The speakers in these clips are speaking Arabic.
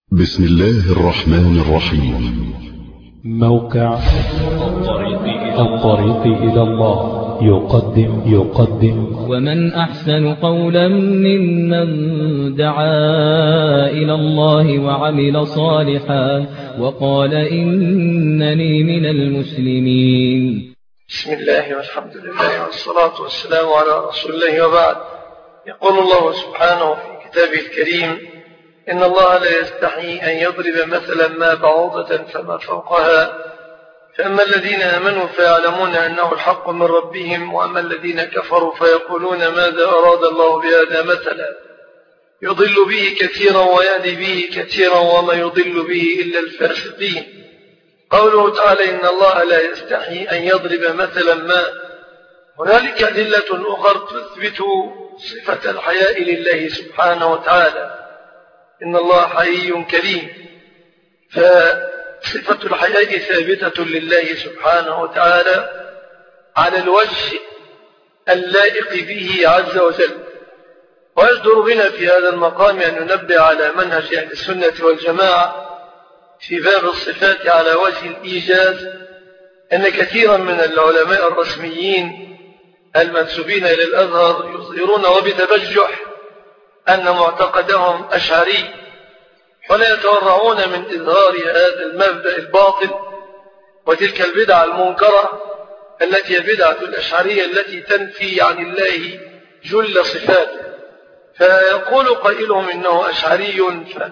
بسم الله الرحمن الرحيم. موقع الطريق إلى الله يقدم ومن أحسن قولا ممن دعا إلى الله وعمل صالحا وقال إنني من المسلمين. بسم الله والحمد لله والصلاة والسلام على رسول الله وبعد. يقول الله سبحانه في كتابه الكريم: إن الله لا يستحي أن يضرب مثلا ما بعوضة فما فوقها فأما الذين آمنوا فيعلمون أنه الحق من ربهم وأما الذين كفروا فيقولون ماذا أراد الله بهذا مثلا يضل به كثيرا ويهدي به كثيرا وما يضل به إلا الفاسقين. قوله تعالى: إن الله لا يستحي أن يضرب مثلا ما، هنالك أدلة أخرى تثبت صفة الحياء لله سبحانه وتعالى. إن الله حيي كريم، فصفة الحياء ثابتة لله سبحانه وتعالى على الوجه اللائق به عز وجل. ويصدر بنا في هذا المقام أن ننبه على منهج أهل السنة والجماعة في باب الصفات على وجه الإيجاز، أن كثيرا من العلماء الرسميين المنسوبين إلى الأزهر يظهرون وبتبجح أن معتقدهم أشعري، ولا يتورعون من إظهار هذا المبدأ الباطل وتلك البدعة المنكرة التي هي بدعة الأشعرية التي تنفي عن الله جل صفاته. فيقول قائلهم إنه أشعري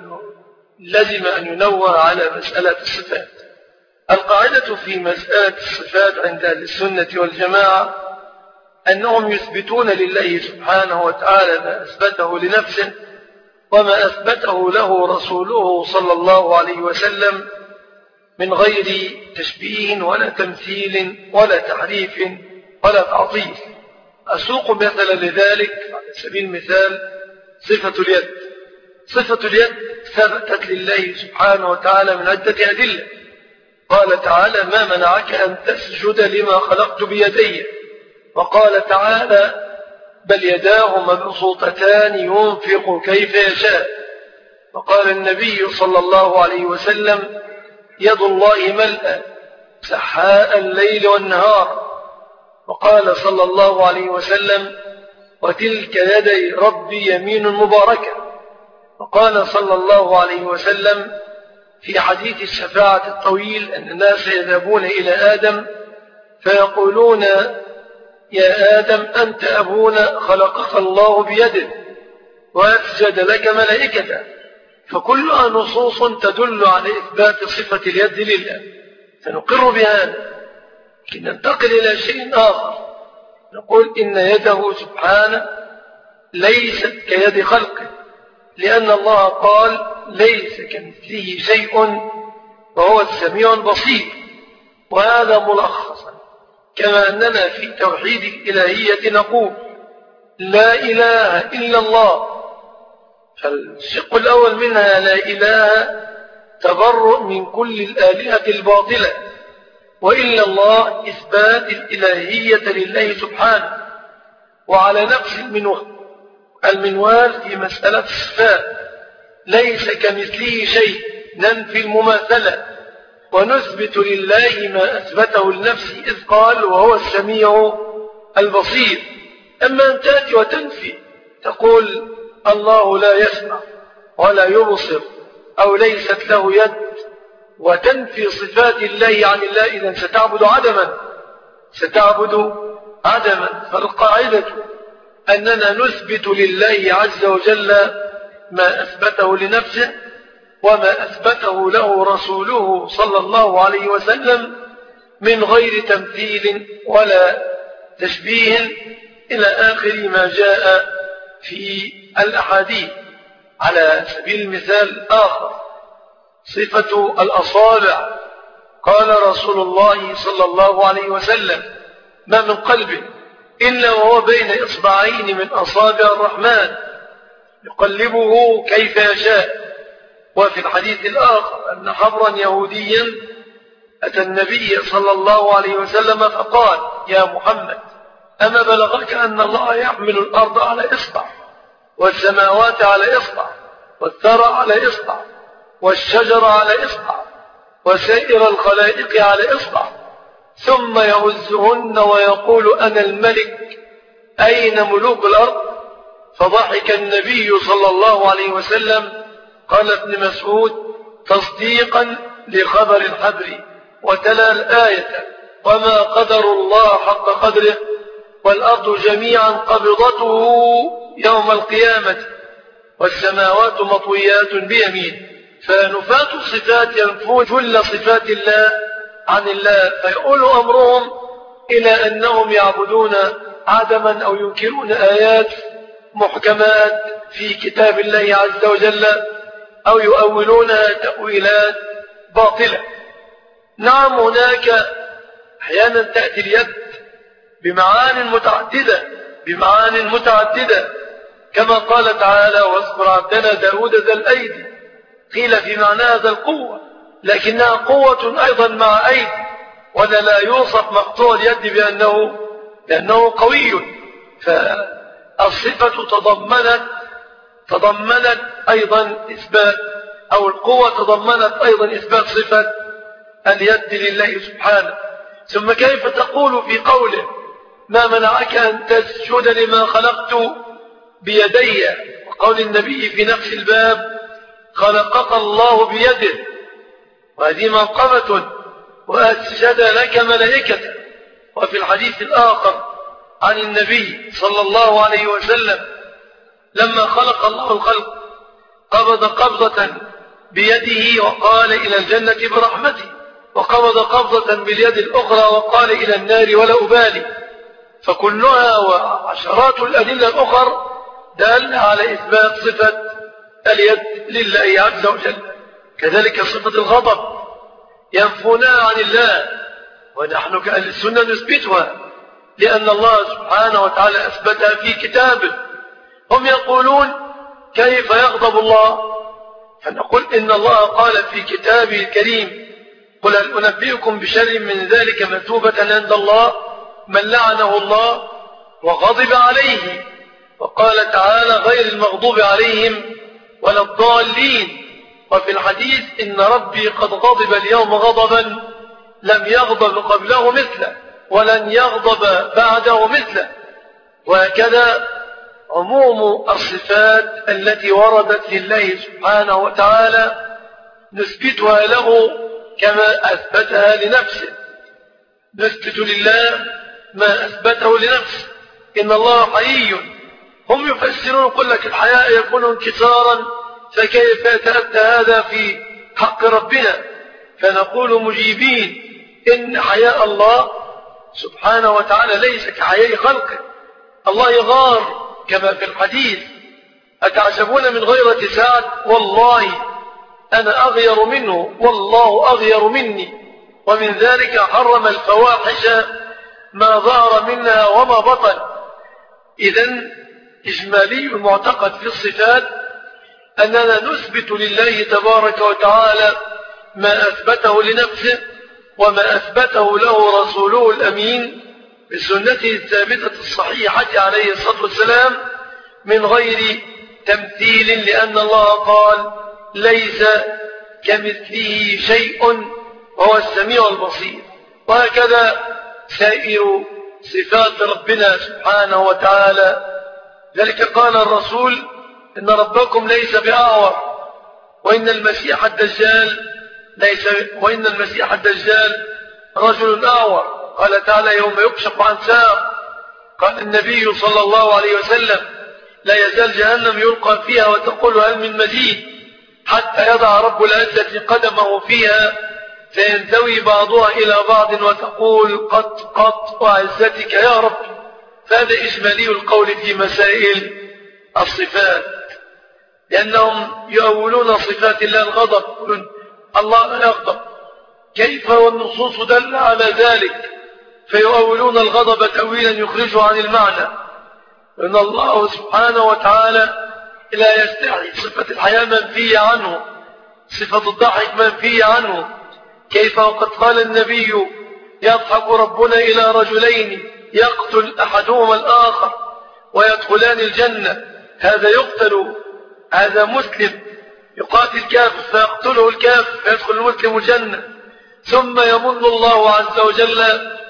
فلزم أن ينوه على مسألة الصفات. القاعدة في مسألة الصفات عند أهل السنة والجماعة أنهم يثبتون لله سبحانه وتعالى ما أثبته لنفسه وما أثبته له رسوله صلى الله عليه وسلم من غير تشبيه ولا تمثيل ولا تحريف ولا تعطيل. أسوق مثلا لذلك على سبيل المثال صفة اليد. صفة اليد ثبتت لله سبحانه وتعالى من عدة أدلة. قال تعالى: ما منعك أن تسجد لما خلقت بيدي. وقال تعالى: بل يداه مبسوطتان ينفق كيف يشاء. وقال النبي صلى الله عليه وسلم: يد الله ملأى سحاء الليل والنهار. وقال صلى الله عليه وسلم: وتلك يدي ربي يمين مباركة. وقال صلى الله عليه وسلم في حديث الشفاعة الطويل أن الناس يذهبون إلى آدم فيقولون: يا آدم أنت أبونا خلقك الله بيده وأسجد لك ملائكته. فكلها نصوص تدل على إثبات صفة اليد لله، فنقر بهذا. لكن ننتقل إلى شيء آخر، نقول إن يده سبحانه ليست كيد خلقه، لأن الله قال: ليس كمثله شيء وهو السميع البصير. وهذا ملخصا كما أننا في توحيد الإلهية نقول: لا إله إلا الله. فالشق الأول منها لا إله تبرؤ من كل الآلهة الباطلة، وإلا الله إثبات الإلهية لله سبحانه. وعلى نفس المنوال في مسألة الصفات، ليس كمثله شيء، ننفي المماثلة ونثبت لله ما أثبته لنفسه إذ قال: وهو السميع البصير. أما أن تأتي وتنفي تقول الله لا يسمع ولا يبصر أو ليست له يد وتنفي صفات الله عن الله، إذن ستعبد عدما. فالقاعدة أننا نثبت لله عز وجل ما أثبته لنفسه وما أثبته له رسوله صلى الله عليه وسلم من غير تمثيل ولا تشبيه إلى آخر ما جاء في الأحاديث. على سبيل المثال آخر، صفة الأصابع. قال رسول الله صلى الله عليه وسلم: ما من قلب إلا وهو بين إصبعين من أصابع الرحمن يقلبه كيف يشاء. وفي الحديث الآخر أن حبرا يهوديا أتى النبي صلى الله عليه وسلم فقال: يا محمد، أما بلغك أن الله يحمل الأرض على إصبع والسماوات على إصبع والثرى على إصبع والشجر على إصبع وسائر الخلائق على إصبع، ثم يهزهن ويقول أنا الملك أين ملوك الأرض؟ فضحك النبي صلى الله عليه وسلم. قال ابن مسعود تصديقا لخبر الحبر، وتلا الآية وما قدر الله حق قدره والأرض جميعا قبضته يوم القيامة والسماوات مطويات بيمين. فنفاة الصفات ينفون كل صفات الله عن الله، فيقول أمرهم إلى أنهم يعبدون عدما أو ينكرون آيات محكمات في كتاب الله عز وجل أو يؤولونها تأويلات باطلة. نعم، هناك أحيانا تأتي اليد بمعان متعددة كما قال تعالى واذكر عبدنا داود ذا الأيدي، قيل في معناها ذا القوة، لكنها قوة أيضا مع أيدي، ولا لا يوصف مقطوع اليد بأنه قوي. فالصفة تضمنت أيضا إثبات، أو القوة تضمنت أيضا إثبات صفة اليد لله سبحانه. ثم كيف تقول في قوله ما منعك أن تسجد لما خلقت بيدي، وقول النبي في نفس الباب خلقك الله بيده، وهذه منقبة وأسجد لك ملائكة. وفي الحديث الآخر عن النبي صلى الله عليه وسلم لما خلق الله الخلق قبض قبضة بيده وقال إلى الجنة برحمته، وقبض قبضة باليد الأخرى وقال إلى النار ولا أبالي. فكلها وعشرات الأدلة الأخرى دل على إثبات صفة اليد لله عز وجل. كذلك صفة الغضب ينفونها عن الله، ونحن كأهل السنة نثبتها لأن الله سبحانه وتعالى أثبتها في كتابه. هم يقولون كيف يغضب الله؟ فنقول إن الله قال في كتابه الكريم قل هل أنبئكم بشر من ذلك مثوبة عند الله من لعنه الله وغضب عليه، وقال تعالى غير المغضوب عليهم ولا الضالين. وفي الحديث إن ربي قد غضب اليوم غضبا لم يغضب قبله مثله ولن يغضب بعده مثله. وهكذا عموم الصفات التي وردت لله سبحانه وتعالى نثبتها له كما أثبتها لنفسه. نثبت لله ما أثبته لنفسه. إن الله حيي. هم يفسرون يقول لك الحياء يكون انكسارا، فكيف يتأتى هذا في حق ربنا؟ فنقول مجيبين إن حياء الله سبحانه وتعالى ليس كحياء خلقه. الله يغار كما في الحديث أتعجبون من غيرة سعد والله أنا أغير منه والله أغير مني. ومن ذلك حرم الفواحش ما ظهر منها وما بطن. إذن إجمالي المعتقد في الصفات أننا نثبت لله تبارك وتعالى ما أثبته لنفسه وما أثبته له رسوله الأمين بسنته الثابتة الصحيحة عليه الصلاة والسلام من غير تمثيل، لأن الله قال ليس كمثله شيء وهو السميع البصير. وهكذا سائر صفات ربنا سبحانه وتعالى. ذلك قال الرسول إن ربكم ليس بأعور وإن المسيح الدجال رجل أعور. قال تعالى يوم يكشف عن ساق. قال النبي صلى الله عليه وسلم لا يزال جهنم يلقى فيها وتقول هل من مزيد حتى يضع رب العزة قدمه فيها فينزوي بعضها إلى بعض وتقول قط وعزتك يا رب. فهذا إجمالي القول في مسائل الصفات، لأنهم يؤولون صفات الله الغضب، الله لا يغضب كيف والنصوص دل على ذلك، فيؤولون الغضب تأويلا يخرجه عن المعنى. إن الله سبحانه وتعالى لا يستحي. صفة الحياة منفية عنه، صفة الضحك منفية عنه. كيف وقد قال النبي يضحك ربنا إلى رجلين يقتل أحدهما الآخر ويدخلان الجنة، هذا يقتل هذا مسلم يقاتل كافر فيقتله الكافر فيدخل المسلم الجنة، ثم يمن الله عز وجل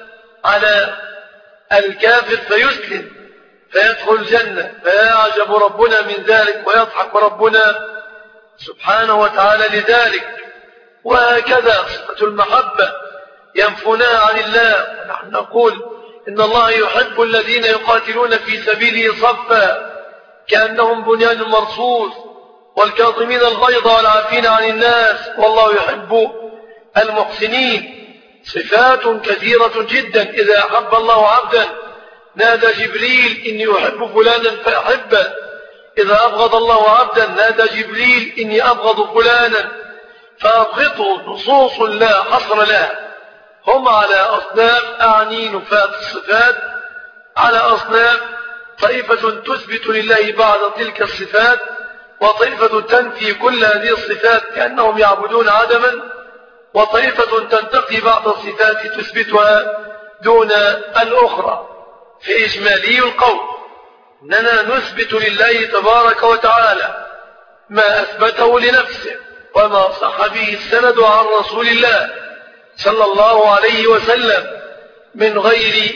على الكافر فيسلم فيدخل الجنة، فيعجب ربنا من ذلك ويضحك ربنا سبحانه وتعالى لذلك. وهكذا صفة المحبة ينفونها عن الله، ونحن نقول إن الله يحب الذين يقاتلون في سبيله صفا كأنهم بنيان مرصوص، والكاظمين الغيظ والعافين عن الناس والله يحب المحسنين. صفات كثيرة جدا. إذا أحب الله عبدا نادى جبريل إني أحب فلانا فأحبه، إذا أبغض الله عبدا نادى جبريل إني أبغض فلانا فأبغضه. نصوص لا حصر لها. هم على أصناف، أعني نفاة الصفات على أصناف: طائفة تثبت لله بعد تلك الصفات، وطائفة تنفي كل هذه الصفات كأنهم يعبدون عدما، وطائفة تنتقي بعض الصفات تثبتها دون الأخرى. في إجمالي القول أننا نثبت لله تبارك وتعالى ما أثبته لنفسه وما صح به السند عن رسول الله صلى الله عليه وسلم من غير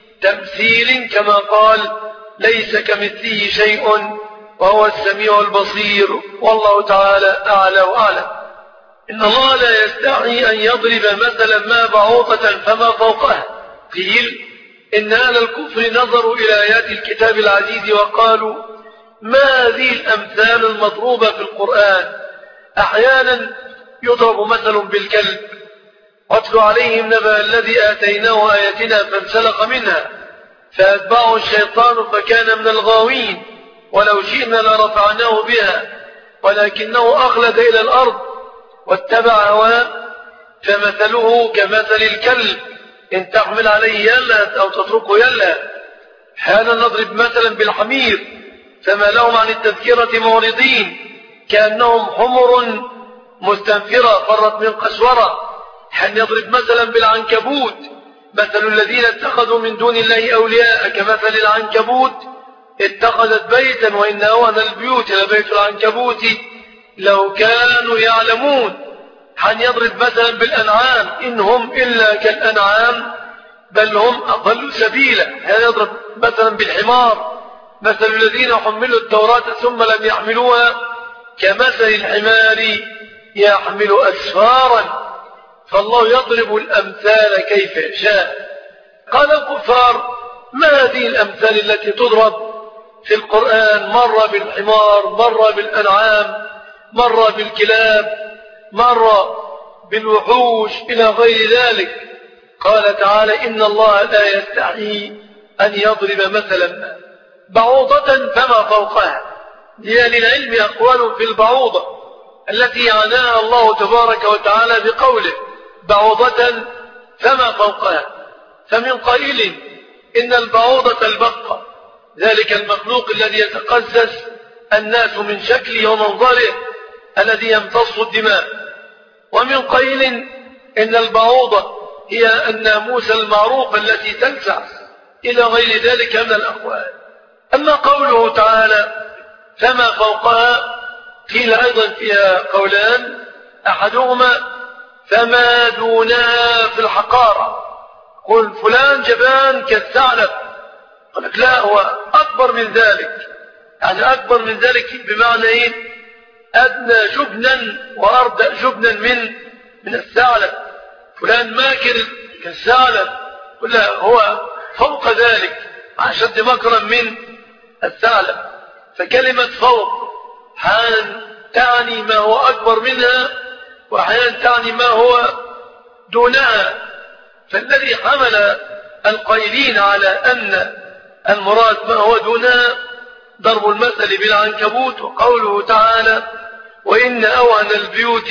تمثيل، كما قال: ليس كمثله شيء وهو السميع البصير والله تعالى أعلى وأعلم. إن الله لا يستحي أن يضرب مثلا ما بعوضة فما فوقها. قيل إن أهل الكفر نظروا إلى آيات الكتاب العزيز وقالوا: ما هذه الأمثال المضروبة في القرآن؟ أحيانا يضرب مثل بالكلب، واتل عليهم نبأ الذي آتيناه آياتنا فانسلخ منها فأتبعه الشيطان فكان من الغاوين، ولو شئنا لرفعناه بها ولكنه أخلد إلى الأرض واتبع هواه فمثله كمثل الكلب إن تحمل عليه يلهث أو تتركه يلهث. حالا نضرب مثلا بالحمير فما لهم عن التذكرة معرضين كأنهم حمر مستنفرة فرت من قسورة. حين يضرب مثلا بالعنكبوت مثل الذين اتخذوا من دون الله أولياء كمثل العنكبوت اتخذت بيتا وإن أوهن البيوت لبيت العنكبوت لو كانوا يعلمون. حين يضرب مثلا بالأنعام إن هم إلا كالأنعام بل هم أضل سبيلا. حين يضرب مثلا بالحمار مثل الذين حملوا التوراة ثم لم يحملوها كمثل الحمار يحمل أسفارا. فالله يضرب الأمثال كيف يشاء. قال الكفار: ما هذه الأمثال التي تضرب في القرآن؟ مرة بالحمار، مرة بالأنعام، مرة بالكلاب، مرة بالوحوش إلى غير ذلك. قال تعالى: إن الله لا يستحيي أن يضرب مثلا بعوضة فما فوقها. لأهل العلم أقوال في البعوضة التي عناها الله تبارك وتعالى بقوله: بعوضة فما فوقها. فمن قائل إن البعوضة البقة، ذلك المخلوق الذي يتقزز الناس من شكله ومنظره الذي يمتص الدماء. ومن قائل إن البعوضة هي الناموس المعروفة التي تلسع إلى غير ذلك من الأقوال. أما قوله تعالى فما فوقها قيل أيضا فيها قولان: أحدهما فما دونها في الحقارة. قل فلان جبان كالثعلب، قل لك لا، هو أكبر من ذلك. يعني أكبر من ذلك بمعنى إيه؟ أدنى جبنا وأردأ جبنا من الثعلب. فلان ماكر كالثعلب، قل لا، هو فوق ذلك أشد مكرا من الثعلب. فكلمة فوق حالا تعني ما هو أكبر منها، وأحيانا تعني ما هو دونها. فالذي حمل القائلين على أن المراد ما هو دونها ضرب المثل بالعنكبوت، وقوله تعالى: وإن أوهن البيوت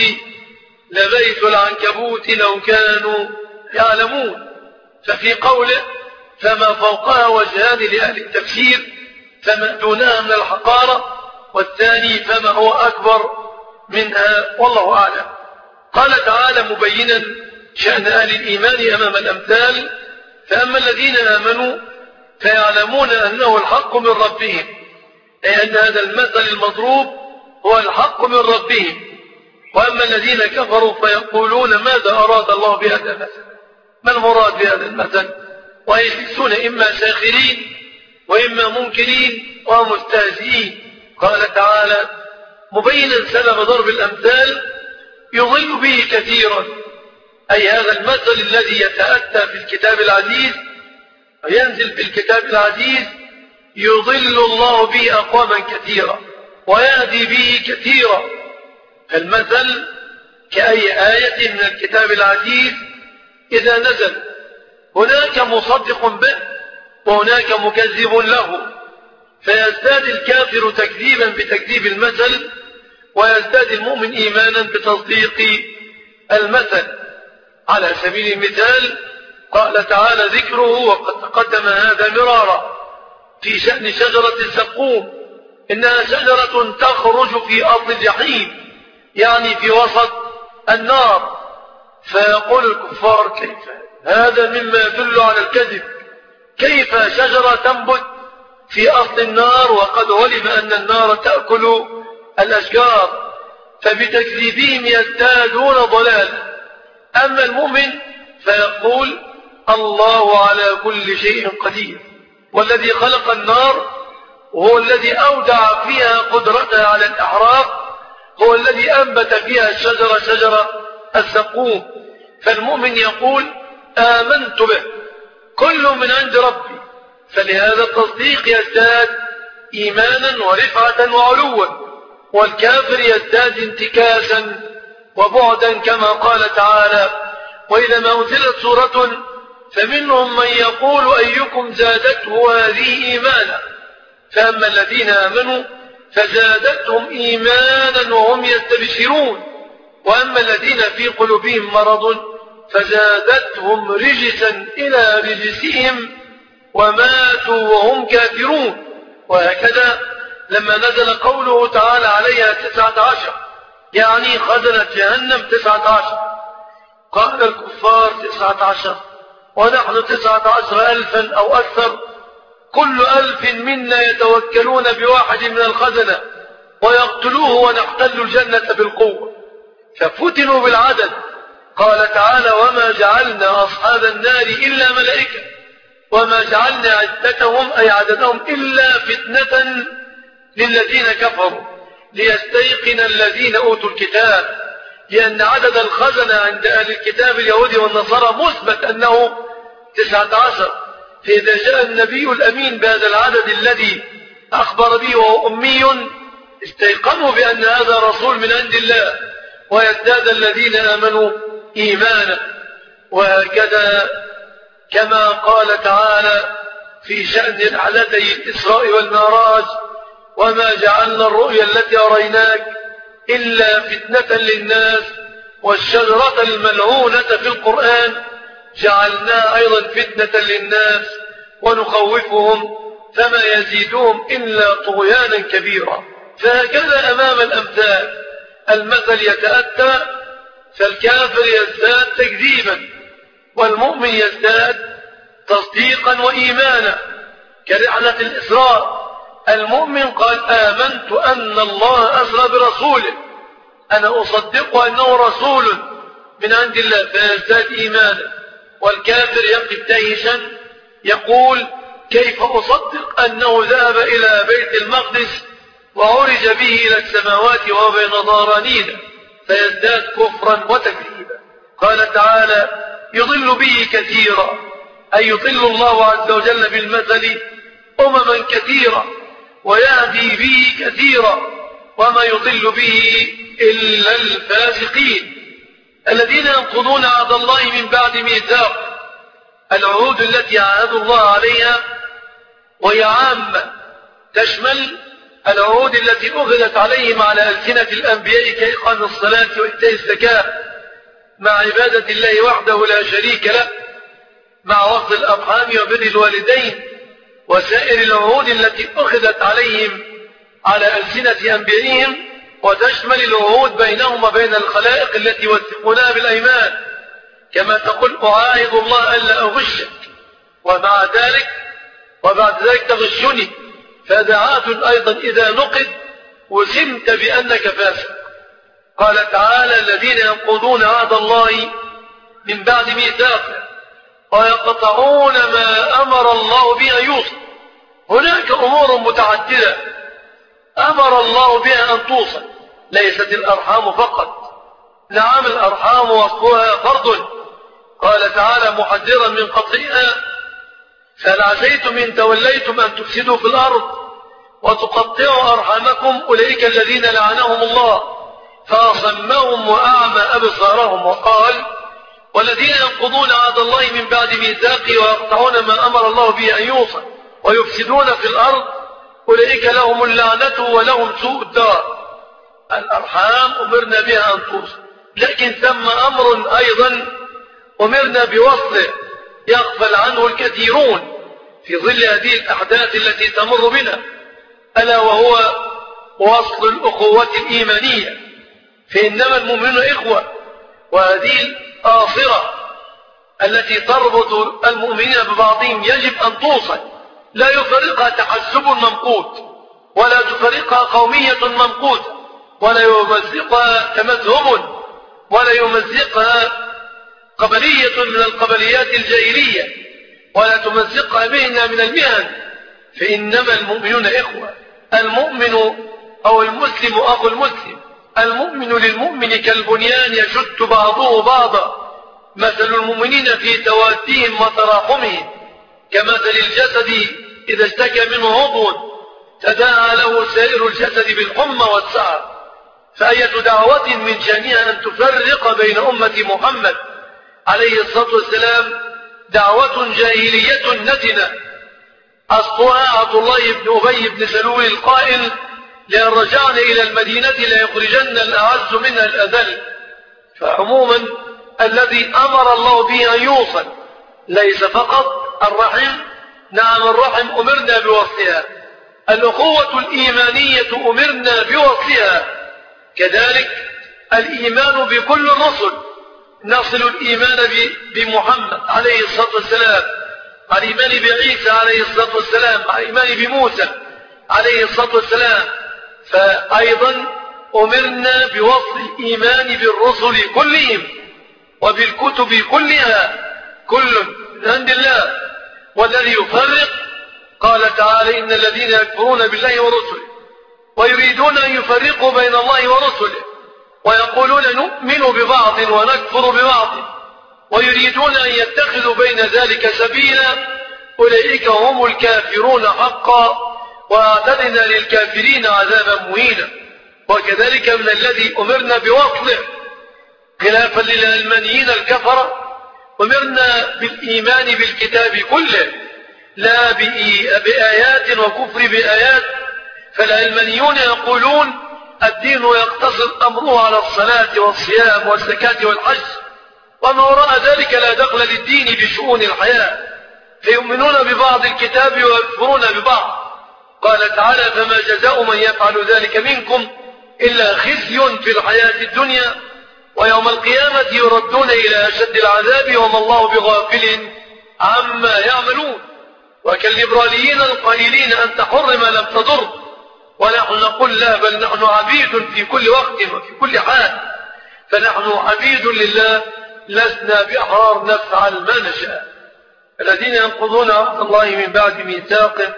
لبيت العنكبوت لو كانوا يعلمون. ففي قوله فما فوقها وجهان لأهل التفسير: فما دونها من الحقارة، والثاني فما هو أكبر منها، والله أعلم. قال تعالى مبينا شأن أهل الإيمان أمام الأمثال: فأما الذين آمنوا فيعلمون أنه الحق من ربهم، أي أن هذا المثل المضروب هو الحق من ربهم. وأما الذين كفروا فيقولون ماذا أراد الله بهذا المثل، ما المراد بهذا المثل، ويجلسون إما ساخرين وإما منكرين ومستهزئين. قال تعالى مبينا سبب ضرب الأمثال يضل به كثيرا، أي هذا المثل الذي يتأتى في الكتاب العزيز وينزل في الكتاب العزيز يضل الله به أقواما كثيرا ويهدي به كثيرا. المثل كأي آية من الكتاب العزيز إذا نزل هناك مصدق به وهناك مكذب له، فيزداد الكافر تكذيبا بتكذيب المثل ويزداد المؤمن إيمانا بتصديق المثل. على سبيل المثال قال تعالى ذكره وقد تقدم هذا مرارا في شأن شجرة الزقوم، إنها شجرة تخرج في أرض الجحيم، يعني في وسط النار. فيقول الكفار كيف هذا مما يدل على الكذب، كيف شجرة تنبت في أرض النار وقد علم أن النار تأكل الأشجار، فبتكذيبهم يزدادون ضلالا. أما المؤمن فيقول الله على كل شيء قدير، والذي خلق النار هو الذي أودع فيها قدرتها على الإحراق، هو الذي أنبت فيها الشجرة شجرة الزقوم. فالمؤمن يقول آمنت به كل من عند ربي، فلهذا التصديق يزداد إيمانا ورفعة وعلوا، والكافر يزداد انتكاسا وبعدا، كما قال تعالى وإذا ما أنزلت سورة فمنهم من يقول أيكم زادته هذه إيمانا، فأما الذين آمنوا فزادتهم إيمانا وهم يستبشرون، وأما الذين في قلوبهم مرض فزادتهم رجسا إلى رجسهم وماتوا وهم كافرون. وهكذا لما نزل قوله تعالى عليها 19، يعني خزنة جهنم 19، قال الكفار 19 ونحن 19,000 أو أكثر، كل 1000 منا يتوكلون بواحد من الخزنة ويقتلوه ونحتل الجنة بالقوة، ففتنوا بالعدد. قال تعالى وما جعلنا أصحاب النار إلا ملائكة وما جعلنا عدتهم أي عددهم إلا فتنة للذين كفروا ليستيقن الذين أوتوا الكتاب، لأن عدد الخزنة عند أهل الكتاب اليهود والنصارى مثبت أنه 19. فإذا جاء النبي الأمين بهذا العدد الذي أخبر به وهو أمي استيقنوا بأن هذا رسول من عند الله، ويزداد الذين آمنوا إيمانا. وهكذا كما قال تعالى في شأن رحلتي الإسراء والمعراج وما جعلنا الرؤيا التي أريناك إلا فتنة للناس والشجرة الملعونة في القرآن جعلناها أيضا فتنة للناس ونخوفهم فما يزيدهم إلا طغيانا كبيرا. فهكذا أمام الأمثال المثل يتأتى، فالكافر يزداد تكذيبا والمؤمن يزداد تصديقا وإيمانا. كرحلة الإسراء المؤمن قال آمنت أن الله أسرى برسوله، أنا أصدق أنه رسول من عند الله فيزداد إيمانا. والكافر يقف دهشا يقول كيف أصدق أنه ذهب إلى بيت المقدس وعرج به إلى السماوات وهو بين ظهرانينا، فيزداد كفرا وتكذيبا. قال تعالى يضل به كثيرا، أي يضل الله عز وجل بالمثل أمما كثيرا ويهدي به كثيرا، وما يضل به إلا الفاسقين الذين ينقضون عهد الله من بعد ميثاق، العهود التي عاهدوا الله عليها، وهي عامة تشمل العهود التي أخذت عليهم على ألسنة الأنبياء كإقام الصلاة وإيتاء الزكاة مع عبادة الله وحده لا شريك له، مع وصل الأرحام وبر الوالدين، وسائر العهود التي أخذت عليهم على ألسنة أنبيائهم، وتشمل العهود بينهم وبين الخلائق التي يوثقونها بالأيمان، كما تقول أعاهد الله ألا أغشك وبعد ذلك تغشني، فدعاة أيضا إذا نقد وسمت بأنك فاسق. قال تعالى الذين ينقضون عهد الله من بعد ميثاقه ويقطعون ما أمر الله به أن يوصل. هناك أمور متعددة أمر الله بها أن توصل، ليست الأرحام فقط. نعم الأرحام وصلها فرض، قال تعالى محذرا من قطعها فهل عسيتم إن توليتم أن تفسدوا في الأرض وتقطعوا أرحامكم أولئك الذين لعنهم الله فأصمهم وأعمى أبصارهم. وقال والذين ينقضون عهد الله من بعد ميثاقه ويقطعون ما أمر الله به أن يوصل ويفسدون في الأرض أولئك لهم اللعنة ولهم سوء الدار. الأرحام أمرنا بها أن توصل، لكن ثم أمر أيضا أمرنا بوصله يغفل عنه الكثيرون في ظل هذه الأحداث التي تمر بنا، ألا وهو وصل الأخوة الإيمانية. فإنما المؤمنون إخوة، وهذه الآصرة التي تربط المؤمنين ببعضهم يجب أن توصل، لا يفرقها تحزب ممقوت ولا تفرقها قومية ممقوتة ولا يمزقها تمذهب ولا يمزقها قبلية من القبليات الجاهلية ولا تمزقها مهنة من المهن. فإنما المؤمنون إخوة. المؤمن أو المسلم أخو المسلم، المؤمن للمؤمن كالبنيان يشد بعضه بعضا، مثل المؤمنين في توادهم وتراحمهم كمثل الجسد إذا اشتكى منه عضو تداعى له سائر الجسد بالحمى والسعر. فأية دعوة من شأنها أن تفرق بين أمة محمد عليه الصلاة والسلام دعوة جاهلية نتنة أصلها عبد الله بن أبي بن سلول القائل لأن رجعنا إلى المدينة ليخرجن الأعز منها الأذل. فعموما الذي أمر الله به أن يوصل ليس فقط الرحم، نعم الرحم أمرنا بوصلها، الأخوة الإيمانية أمرنا بوصلها، كذلك الإيمان بكل الرسل. نصل الإيمان بمحمد عليه الصلاة والسلام، على الإيمان بعيسى عليه الصلاة والسلام، على الإيمان بموسى عليه الصلاة والسلام. فأيضا أمرنا بوصل الإيمان بالرسل كلهم وبالكتب كلها، كل من عند الله. والذي يفرق قال تعالى إن الذين يكفرون بالله ورسله ويريدون أن يفرقوا بين الله ورسله ويقولون نؤمن ببعض ونكفر ببعض ويريدون أن يتخذوا بين ذلك سبيلا أولئك هم الكافرون حقا وأعتدنا للكافرين عذابا مهينا. وكذلك من الذي أمرنا بوصله خلافا للعلمانيين الكفرة أمرنا بالإيمان بالكتاب كله لا بآيات وكفر بآيات. فالعلمانيون يقولون الدين يقتصر أمره على الصلاة والصيام والزكاة والحج، وما وراء ذلك لا دخل للدين بشؤون الحياة، فيؤمنون ببعض الكتاب ويكفرون ببعض. قال تعالى فما جزاء من يفعل ذلك منكم إلا خزي في الحياة الدنيا ويوم القيامة يردون إلى أشد العذاب وما الله بغافل عما يعملون. وكالليبراليين القائلين أنت حر ما لم تضر، ونحن نقول لا، بل نحن عبيد في كل وقت وفي كل حال، فنحن عبيد لله لسنا بأحرار نفعل ما نشاء. الذين ينقضون عهد الله من بعد ميثاقه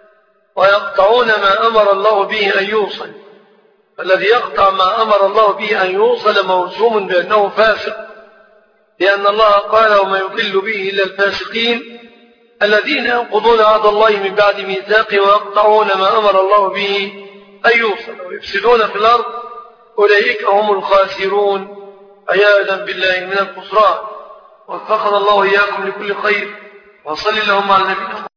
ويقطعون ما أمر الله به أن يوصل. الذي يقطع ما أمر الله به أن يوصل موسوم بأنه فاسق، لأن الله قال وما يضل به إلا الفاسقين الذين ينقضون عهد الله من بعد ميثاقه ويقطعون ما أمر الله به أن يوصل ويفسدون في الأرض أولئك هم الخاسرون عياذا بالله من الخسران. وفقنا الله إياكم لكل خير، وصل اللهم على نبينا